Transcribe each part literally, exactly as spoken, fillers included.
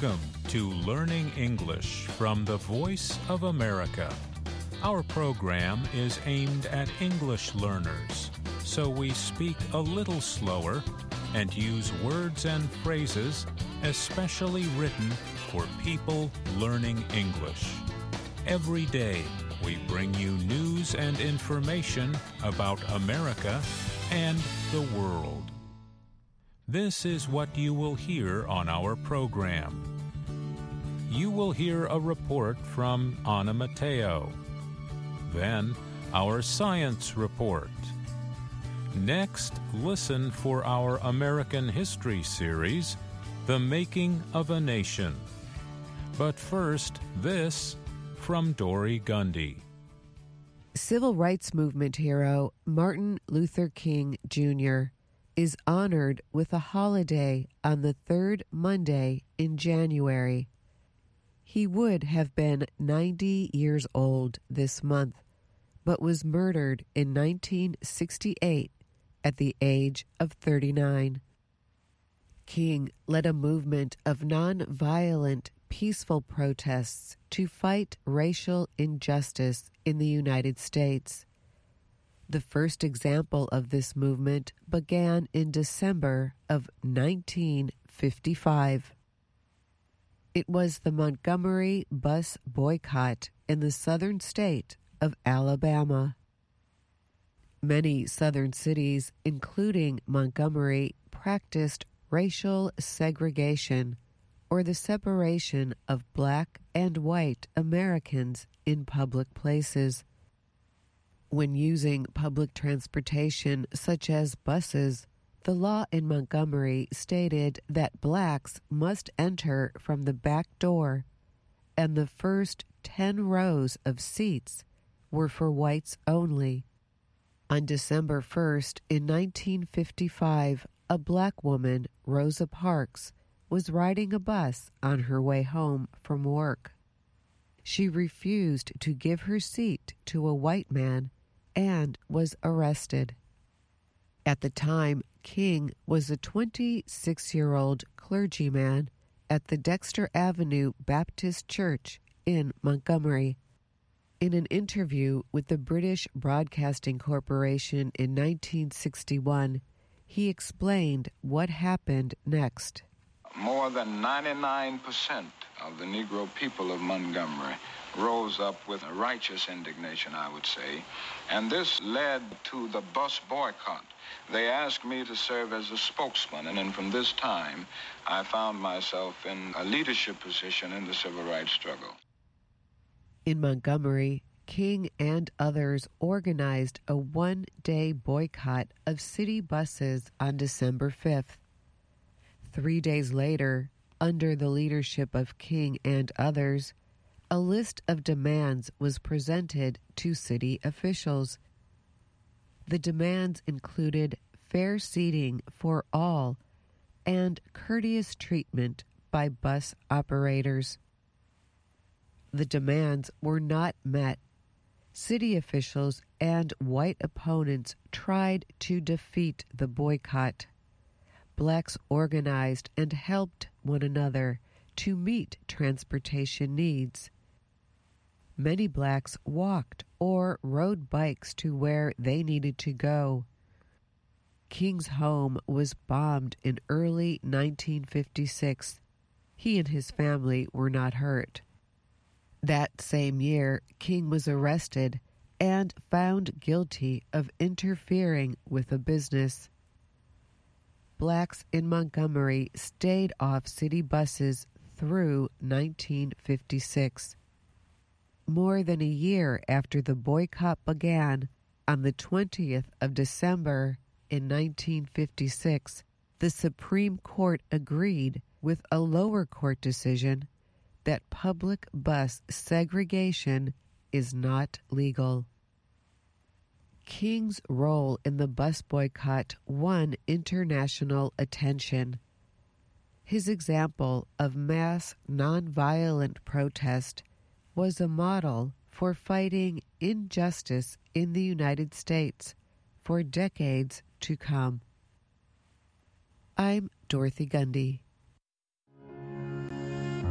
Welcome to Learning English from the Voice of America. Our program is aimed at English learners, so we speak a little slower and use words and phrases especially written for people learning English. Every day, we bring you news and information about America and the world. This is what you will hear on our program. You will hear a report from Anna Mateo. Then, our science report. Next, listen for our American history series, The Making of a Nation. But first, this from Dory Gundy. Civil rights movement hero Martin Luther King Junior is honored with a holiday on the third Monday in January. He would have been ninety years old this month, but was murdered in nineteen sixty-eight at the age of thirty-nine. King led a movement of nonviolent, peaceful protests to fight racial injustice in the United States. The first example of this movement began in December of nineteen fifty-five. It was the Montgomery bus boycott in the southern state of Alabama. Many southern cities, including Montgomery, practiced racial segregation, or the separation of black and white Americans in public places. When using public transportation, such as buses, the law in Montgomery stated that blacks must enter from the back door, and the first ten rows of seats were for whites only. On December first, in nineteen fifty-five, a black woman, Rosa Parks, was riding a bus on her way home from work. She refused to give her seat to a white man and was arrested. At the time, King was a twenty-six-year-old clergyman at the Dexter Avenue Baptist Church in Montgomery. In an interview with the British Broadcasting Corporation in nineteen sixty-one, he explained what happened next. More than ninety-nine percent of the Negro people of Montgomery rose up with a righteous indignation, I would say, and this led to the bus boycott. They asked me to serve as a spokesman, and then from this time, I found myself in a leadership position in the civil rights struggle. In Montgomery, King and others organized a one-day boycott of city buses on December fifth. Three days later, under the leadership of King and others, a list of demands was presented to city officials. The demands included fair seating for all and courteous treatment by bus operators. The demands were not met. City officials and white opponents tried to defeat the boycott. Blacks organized and helped one another to meet transportation needs. Many blacks walked or rode bikes to where they needed to go. King's home was bombed in early nineteen fifty-six. He and his family were not hurt. That same year, King was arrested and found guilty of interfering with a business. Blacks in Montgomery stayed off city buses through nineteen fifty-six. More than a year after the boycott began, on the twentieth of December in nineteen fifty-six, the Supreme Court agreed with a lower court decision that public bus segregation is not legal. King's role in the bus boycott won international attention. His example of mass nonviolent protest was a model for fighting injustice in the United States for decades to come. I'm Dorothy Gundy.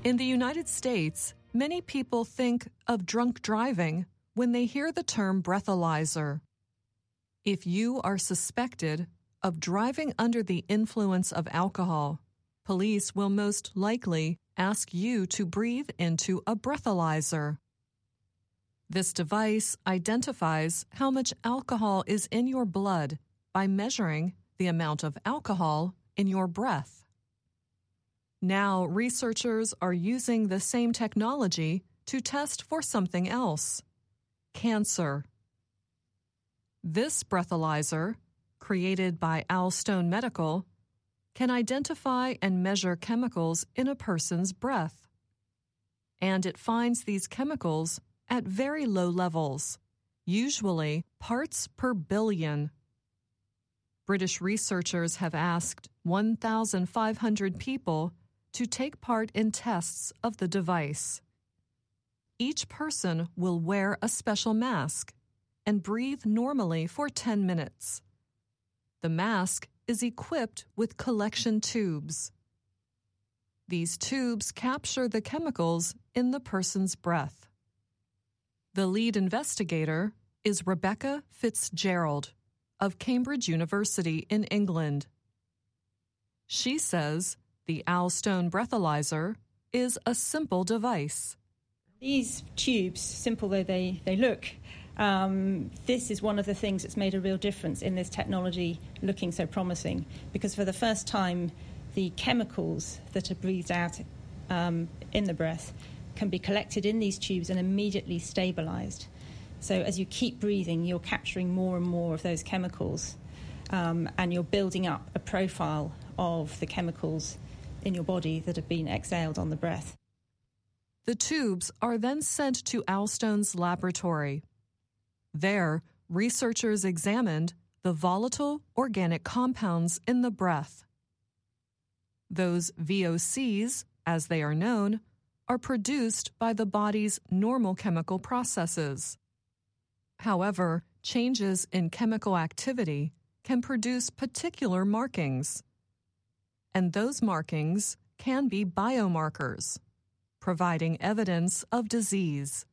In the United States, many people think of drunk driving when they hear the term breathalyzer. If you are suspected of driving under the influence of alcohol, police will most likely ask you to breathe into a breathalyzer. This device identifies how much alcohol is in your blood by measuring the amount of alcohol in your breath. Now, researchers are using the same technology to test for something else: cancer. This breathalyzer, created by Al Stone Medical, can identify and measure chemicals in a person's breath. And it finds these chemicals at very low levels, usually parts per billion. British researchers have asked one thousand five hundred people to take part in tests of the device. Each person will wear a special mask and breathe normally for ten minutes. The mask is equipped with collection tubes. These tubes capture the chemicals in the person's breath. The lead investigator is Rebecca Fitzgerald of Cambridge University in England. She says the Al Stone breathalyzer is a simple device. These tubes, simple though they, they look, um, this is one of the things that's made a real difference in this technology looking so promising, because for the first time, the chemicals that are breathed out um, in the breath can be collected in these tubes and immediately stabilized. So as you keep breathing, you're capturing more and more of those chemicals, um, and you're building up a profile of the chemicals in your body that have been exhaled on the breath. The tubes are then sent to Al Stone's laboratory. There, researchers examined the volatile organic compounds in the breath. Those V O Cs, as they are known, are produced by the body's normal chemical processes. However, changes in chemical activity can produce particular markings. And those markings can be biomarkers, providing evidence of disease.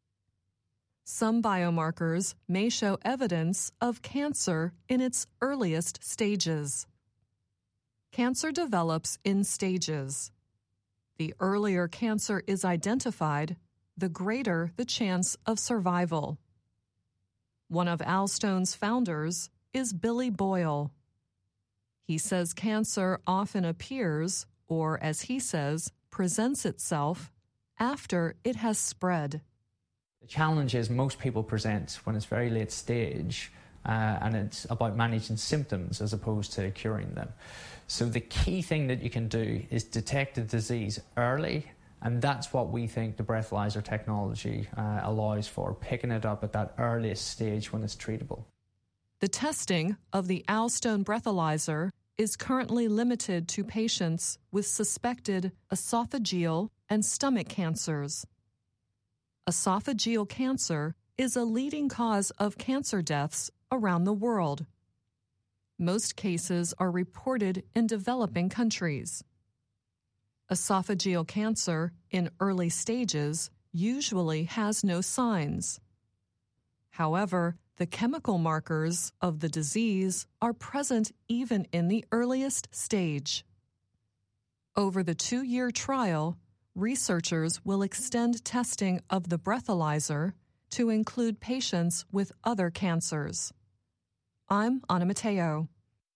Some biomarkers may show evidence of cancer in its earliest stages. Cancer develops in stages. The earlier cancer is identified, the greater the chance of survival. One of Al Stone's founders is Billy Boyle. He says cancer often appears, or as he says, presents itself, after it has spread. The challenge is most people present when it's very late stage, uh, and it's about managing symptoms as opposed to curing them. So the key thing that you can do is detect the disease early, and that's what we think the breathalyzer technology uh, allows for, picking it up at that earliest stage when it's treatable. The testing of the Al Stone breathalyzer is currently limited to patients with suspected esophageal and stomach cancers. Esophageal cancer is a leading cause of cancer deaths around the world. Most cases are reported in developing countries. Esophageal cancer in early stages usually has no signs. However, the chemical markers of the disease are present even in the earliest stage. Over the two-year trial, researchers will extend testing of the breathalyzer to include patients with other cancers. I'm Anna Matteo.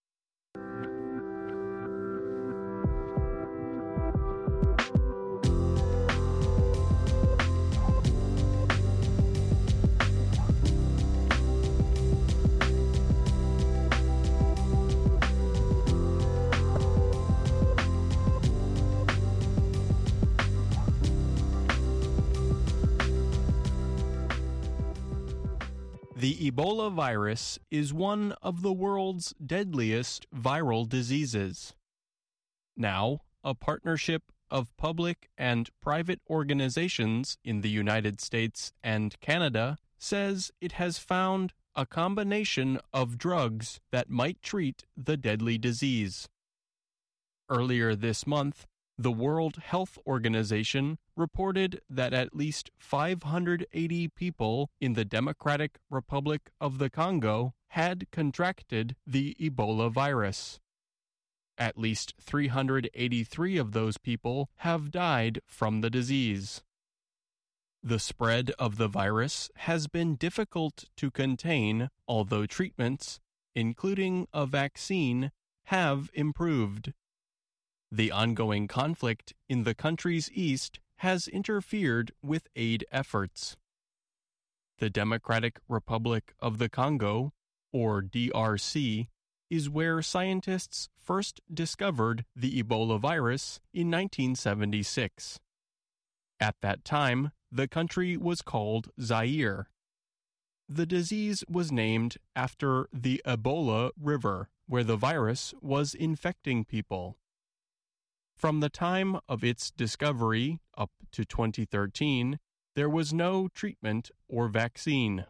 The Ebola virus is one of the world's deadliest viral diseases. Now, a partnership of public and private organizations in the United States and Canada says it has found a combination of drugs that might treat the deadly disease. Earlier this month, the World Health Organization reported that at least five hundred eighty people in the Democratic Republic of the Congo had contracted the Ebola virus. At least three hundred eighty-three of those people have died from the disease. The spread of the virus has been difficult to contain, although treatments, including a vaccine, have improved. The ongoing conflict in the country's east has interfered with aid efforts. The Democratic Republic of the Congo, or D R C, is where scientists first discovered the Ebola virus in nineteen seventy-six. At that time, the country was called Zaire. The disease was named after the Ebola River, where the virus was infecting people. From the time of its discovery up to twenty thirteen, there was no treatment or vaccine.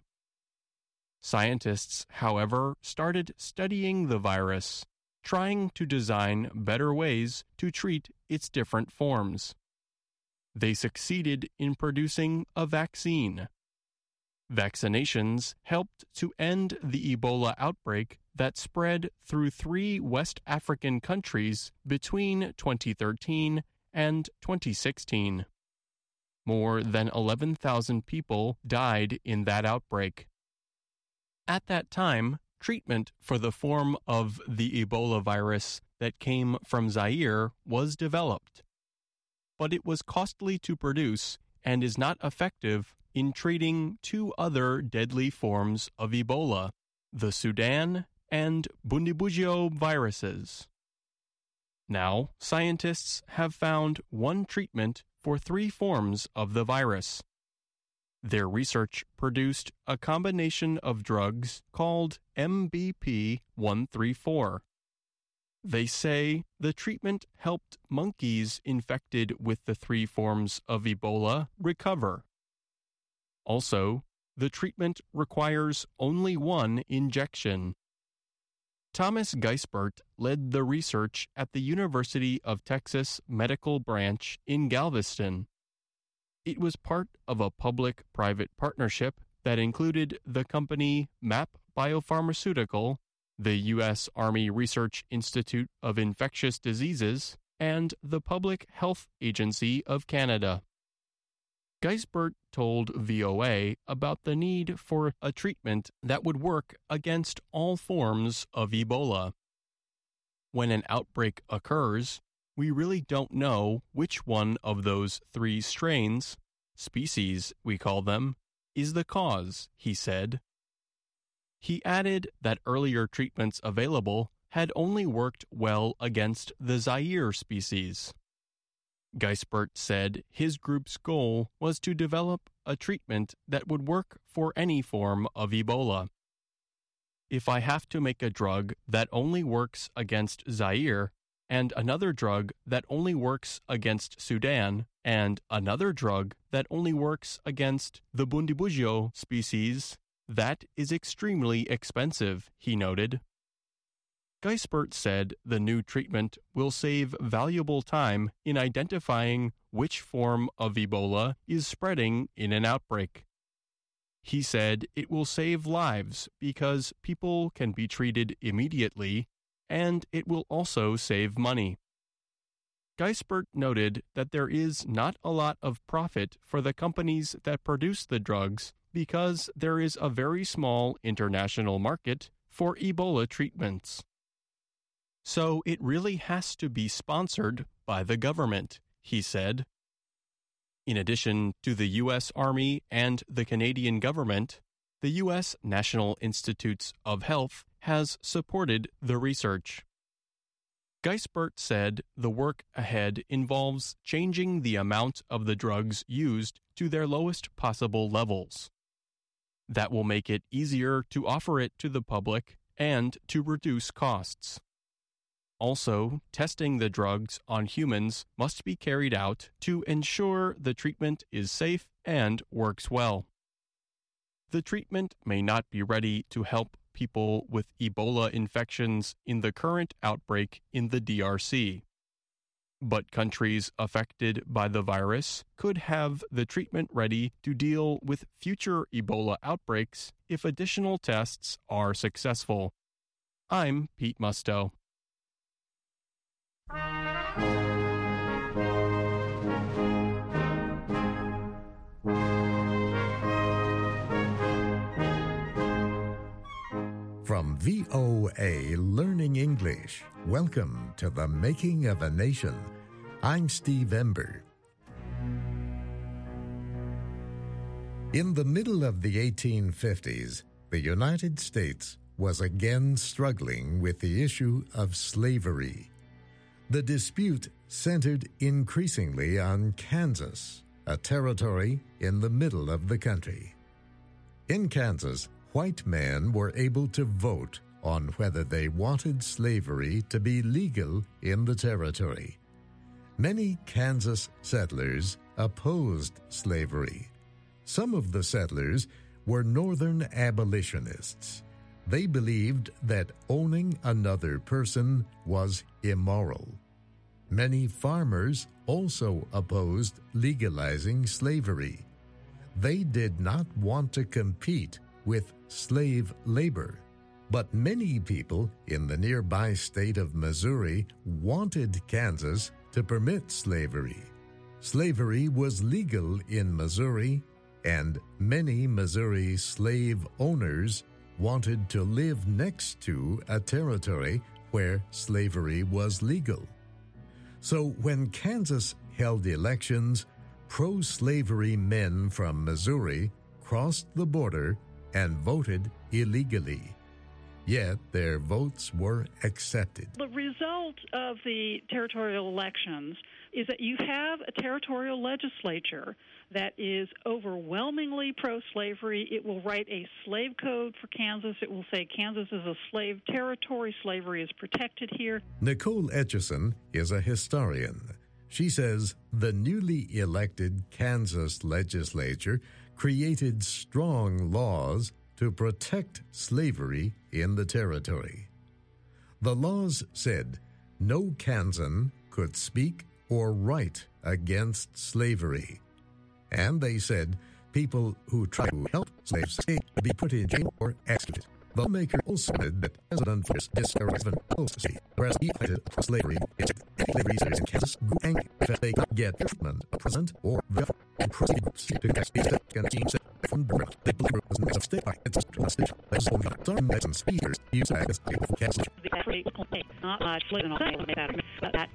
Scientists, however, started studying the virus, trying to design better ways to treat its different forms. They succeeded in producing a vaccine. Vaccinations helped to end the Ebola outbreak that spread through three West African countries between twenty thirteen and twenty sixteen. More than eleven thousand people died in that outbreak. At that time, treatment for the form of the Ebola virus that came from Zaire was developed, but it was costly to produce and is not effective in treating two other deadly forms of Ebola, the Sudan and Bundibugyo viruses. Now, scientists have found one treatment for three forms of the virus. Their research produced a combination of drugs called M B P one thirty-four. They say the treatment helped monkeys infected with the three forms of Ebola recover. Also, the treatment requires only one injection. Thomas Geisbert led the research at the University of Texas Medical Branch in Galveston. It was part of a public-private partnership that included the company MAP Biopharmaceutical, the U S Army Research Institute of Infectious Diseases, and the Public Health Agency of Canada. Geisbert told V O A about the need for a treatment that would work against all forms of Ebola. When an outbreak occurs, we really don't know which one of those three strains, species we call them, is the cause, he said. He added that earlier treatments available had only worked well against the Zaire species. Geisbert said his group's goal was to develop a treatment that would work for any form of Ebola. If I have to make a drug that only works against Zaire, and another drug that only works against Sudan, and another drug that only works against the Bundibugyo species, that is extremely expensive, he noted. Geisbert said the new treatment will save valuable time in identifying which form of Ebola is spreading in an outbreak. He said it will save lives because people can be treated immediately, and it will also save money. Geisbert noted that there is not a lot of profit for the companies that produce the drugs because there is a very small international market for Ebola treatments. So it really has to be sponsored by the government, he said. In addition to the U S Army and the Canadian government, the U S National Institutes of Health has supported the research. Geisbert said the work ahead involves changing the amount of the drugs used to their lowest possible levels. That will make it easier to offer it to the public and to reduce costs. Also, testing the drugs on humans must be carried out to ensure the treatment is safe and works well. The treatment may not be ready to help people with Ebola infections in the current outbreak in the D R C. But countries affected by the virus could have the treatment ready to deal with future Ebola outbreaks if additional tests are successful. I'm Pete Musto. From V O A Learning English, welcome to The Making of a Nation. I'm Steve Ember. In the middle of the eighteen fifties, the United States was again struggling with the issue of slavery. The dispute centered increasingly on Kansas, a territory in the middle of the country. In Kansas, white men were able to vote on whether they wanted slavery to be legal in the territory. Many Kansas settlers opposed slavery. Some of the settlers were Northern abolitionists. They believed that owning another person was immoral. Many farmers also opposed legalizing slavery. They did not want to compete with slave labor. But many people in the nearby state of Missouri wanted Kansas to permit slavery. Slavery was legal in Missouri, and many Missouri slave owners wanted to live next to a territory where slavery was legal. So when Kansas held elections, pro-slavery men from Missouri crossed the border and voted illegally. Yet their votes were accepted. The result of the territorial elections is that you have a territorial legislature that is overwhelmingly pro-slavery. It will write a slave code for Kansas. It will say Kansas is a slave territory. Slavery is protected here. Nicole Etchison is a historian. She says the newly elected Kansas legislature created strong laws to protect slavery in the territory. The laws said no Kansan could speak or write against slavery. And they said people who tried to help slaves escape would be put in jail or executed. The lawmaker also said that President Forrest discouragement policy, whereas he fighted slavery, slavery users in Kansas grew angry if they could get treatment of president or the governor. And pro-slavery groups to cast these and teams from the ground. They believe it was not a state by its state. They was only some and speakers used as a for Kansas. Not large and all that, but that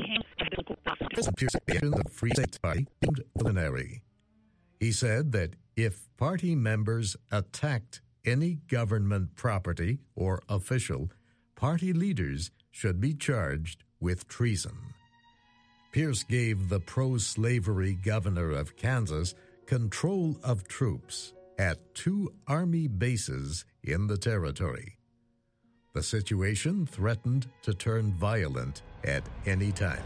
President Pierce in the Free State Party deemed preliminary. He said that if party members attacked any government property or official, party leaders should be charged with treason. Pierce gave the pro-slavery governor of Kansas control of troops at two Army bases in the territory. The situation threatened to turn violent at any time.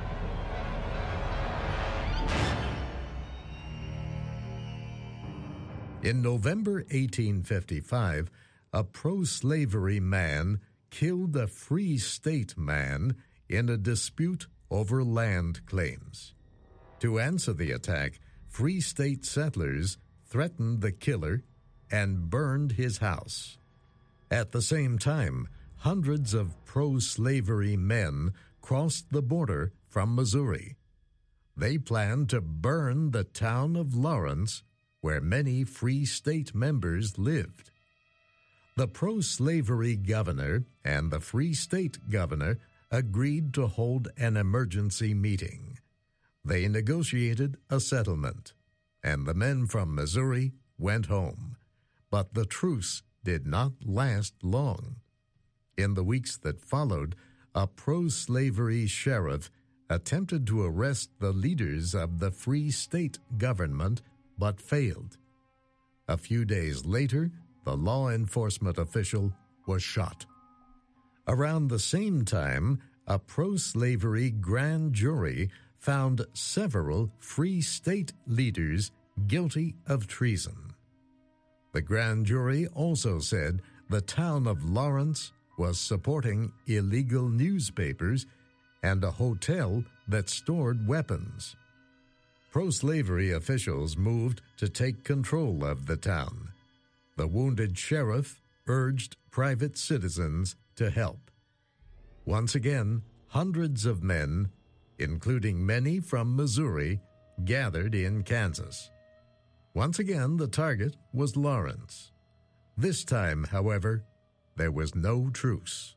In November eighteen fifty-five, a pro-slavery man killed a Free State man in a dispute over land claims. To answer the attack, Free State settlers threatened the killer and burned his house. At the same time, hundreds of pro-slavery men crossed the border from Missouri. They planned to burn the town of Lawrence, where many Free State members lived. The pro-slavery governor and the Free State governor agreed to hold an emergency meeting. They negotiated a settlement, and the men from Missouri went home. But the truce did not last long. In the weeks that followed, a pro-slavery sheriff attempted to arrest the leaders of the Free State government but failed. A few days later, the law enforcement official was shot. Around the same time, a pro-slavery grand jury found several Free State leaders guilty of treason. The grand jury also said the town of Lawrence was supporting illegal newspapers and a hotel that stored weapons. Pro-slavery officials moved to take control of the town. The wounded sheriff urged private citizens to help. Once again, hundreds of men, including many from Missouri, gathered in Kansas. Once again, the target was Lawrence. This time, however, there was no truce.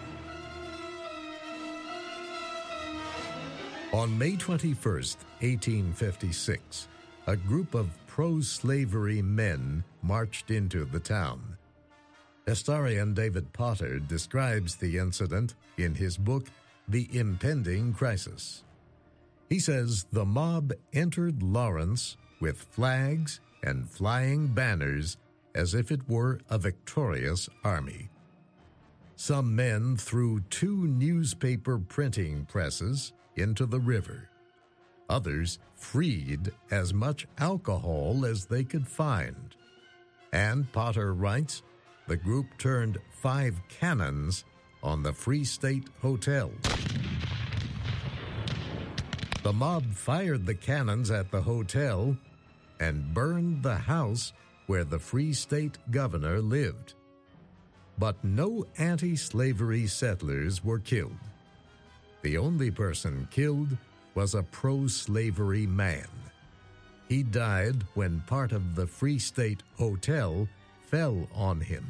On May twenty-first, eighteen fifty-six, a group of pro-slavery men marched into the town. Historian David Potter describes the incident in his book, The Impending Crisis. He says the mob entered Lawrence with flags and flying banners as if it were a victorious army. Some men threw two newspaper printing presses into the river. Others freed as much alcohol as they could find. And Potter writes, the group turned five cannons on the Free State Hotel. The mob fired the cannons at the hotel and burned the house where the Free State governor lived. But no anti-slavery settlers were killed. The only person killed was a pro-slavery man. He died when part of the Free State Hotel fell on him.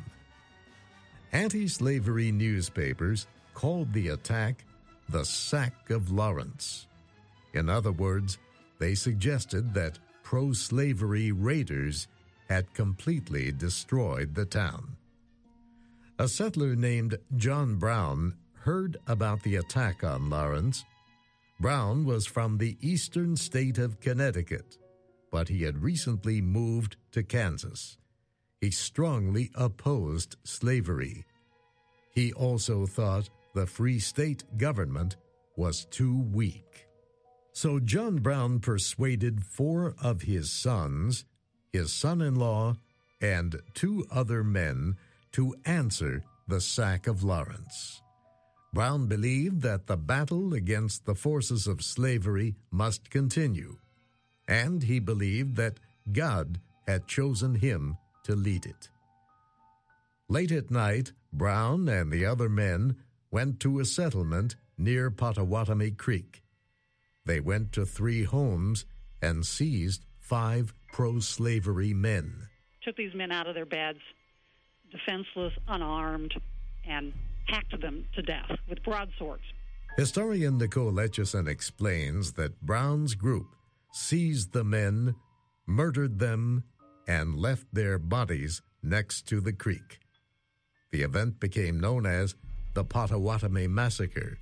Anti-slavery newspapers called the attack the Sack of Lawrence. In other words, they suggested that pro-slavery raiders had completely destroyed the town. A settler named John Brown heard about the attack on Lawrence. Brown was from the eastern state of Connecticut, but he had recently moved to Kansas. He strongly opposed slavery. He also thought the Free State government was too weak. So John Brown persuaded four of his sons, his son-in-law, and two other men to answer the sack of Lawrence. Brown believed that the battle against the forces of slavery must continue, and he believed that God had chosen him to lead it. Late at night, Brown and the other men went to a settlement near Pottawatomie Creek. They went to three homes and seized five pro-slavery men. Took these men out of their beds, defenseless, unarmed, and hacked them to death with broadswords. Historian Nicole Etchison explains that Brown's group seized the men, murdered them, and left their bodies next to the creek. The event became known as the Pottawatomie Massacre.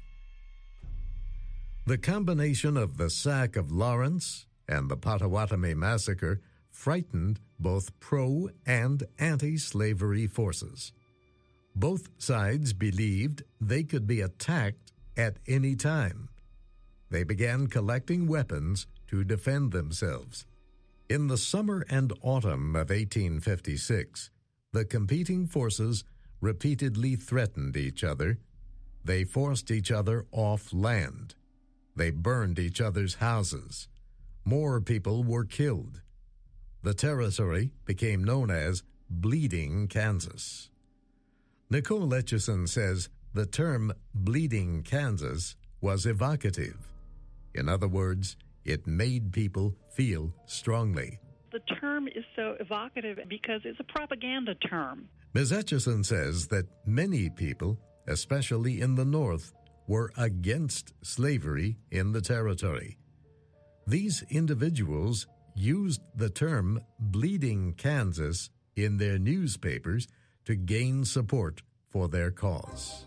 The combination of the sack of Lawrence and the Pottawatomie Massacre frightened both pro- and anti-slavery forces. Both sides believed they could be attacked at any time. They began collecting weapons to defend themselves. In the summer and autumn of eighteen fifty-six, the competing forces repeatedly threatened each other. They forced each other off land. They burned each other's houses. More people were killed. The territory became known as Bleeding Kansas. Nicole Etchison says the term Bleeding Kansas was evocative. In other words, it made people feel strongly. The term is so evocative because it's a propaganda term. Miz Etchison says that many people, especially in the North, were against slavery in the territory. These individuals used the term Bleeding Kansas in their newspapers to gain support for their cause.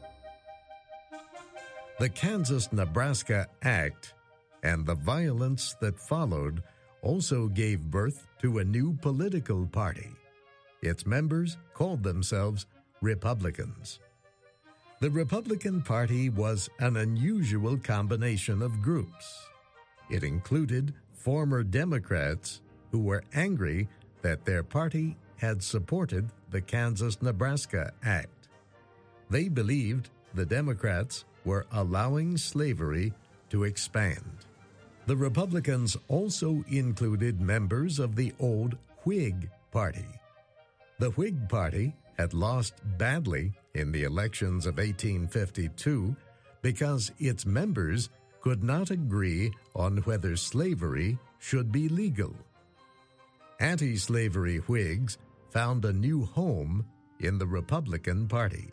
The Kansas-Nebraska Act and the violence that followed also gave birth to a new political party. Its members called themselves Republicans. The Republican Party was an unusual combination of groups. It included former Democrats who were angry that their party had supported the Kansas-Nebraska Act. They believed the Democrats were allowing slavery to expand. The Republicans also included members of the old Whig Party. The Whig Party had lost badly in the elections of eighteen fifty-two because its members could not agree on whether slavery should be legal. Anti-slavery Whigs found a new home in the Republican Party.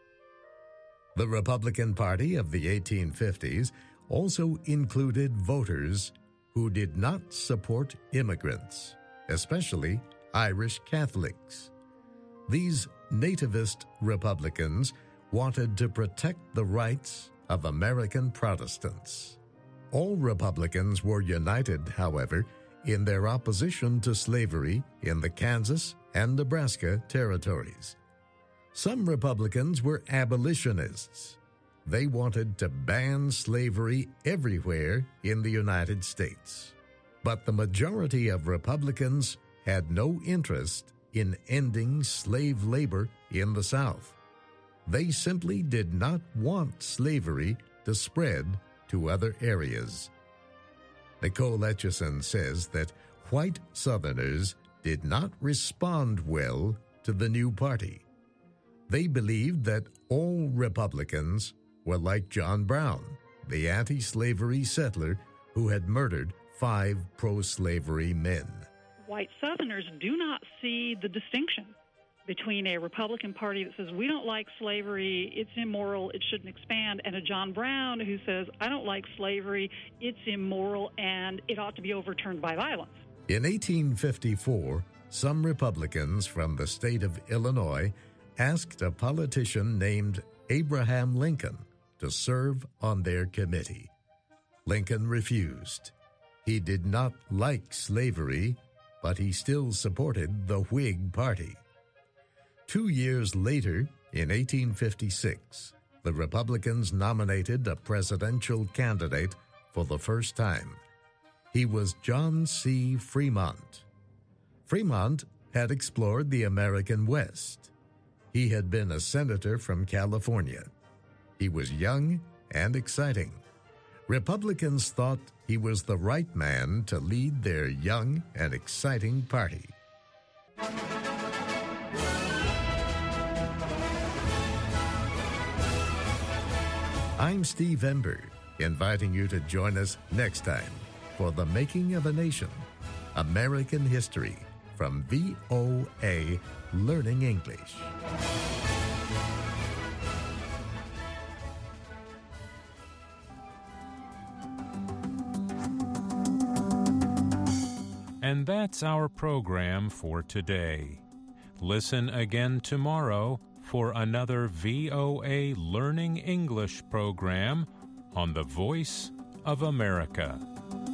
The Republican Party of the eighteen fifties also included voters who did not support immigrants, especially Irish Catholics. These nativist Republicans wanted to protect the rights of American Protestants. All Republicans were united, however, in their opposition to slavery in the Kansas and Nebraska territories. Some Republicans were abolitionists. They wanted to ban slavery everywhere in the United States. But the majority of Republicans had no interest in ending slave labor in the South. They simply did not want slavery to spread to other areas. Nicole Etchison says that white Southerners did not respond well to the new party. They believed that all Republicans were like John Brown, the anti-slavery settler who had murdered five pro-slavery men. White Southerners do not see the distinction between a Republican Party that says, we don't like slavery, it's immoral, it shouldn't expand, and a John Brown who says, I don't like slavery, it's immoral, and it ought to be overturned by violence. In eighteen fifty-four, some Republicans from the state of Illinois asked a politician named Abraham Lincoln to serve on their committee. Lincoln refused. He did not like slavery, but he still supported the Whig Party. Two years later, in eighteen fifty-six, the Republicans nominated a presidential candidate for the first time. He was John C. Fremont. Fremont had explored the American West. He had been a senator from California. He was young and exciting. Republicans thought he was the right man to lead their young and exciting party. I'm Steve Ember, inviting you to join us next time for The Making of a Nation, American History, from V O A Learning English. And that's our program for today. Listen again tomorrow for another V O A Learning English program on the Voice of America.